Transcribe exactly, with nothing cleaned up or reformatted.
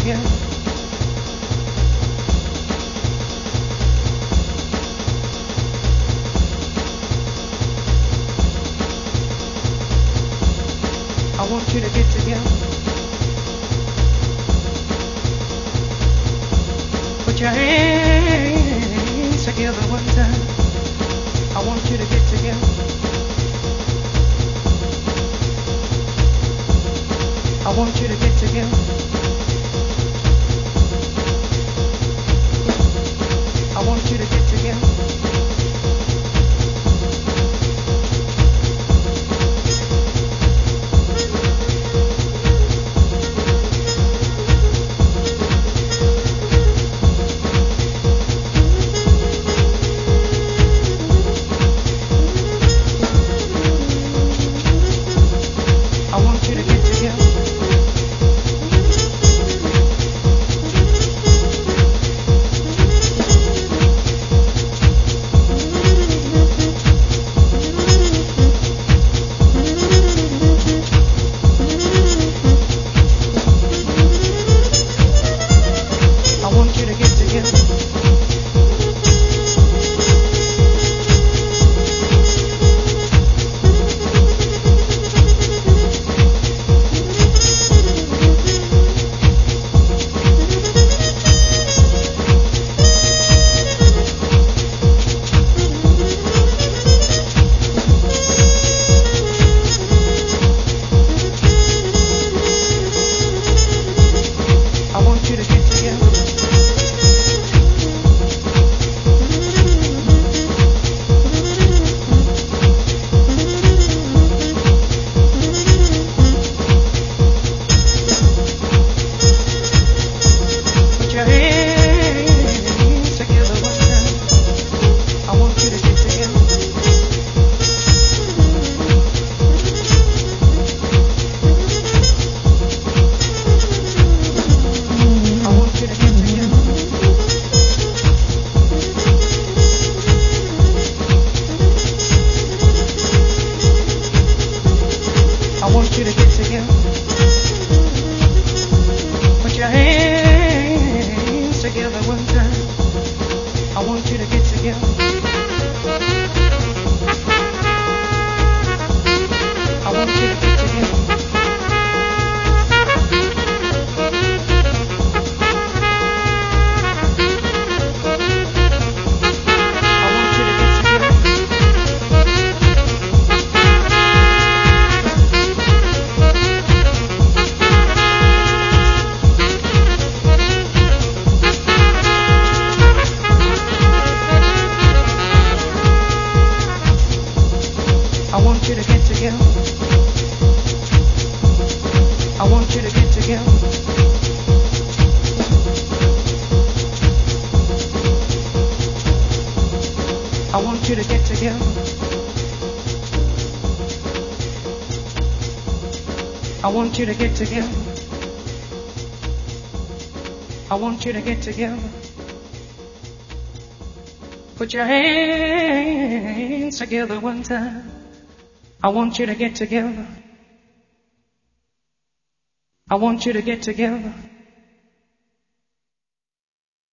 together. I want you to get together. Put your hands together one time. I want you to get together. I want you to get together. I want you to get together. I want you to get together. I want you to get together. I want you to get together. Put your hands together one time. I want you to get together. I want you to get together.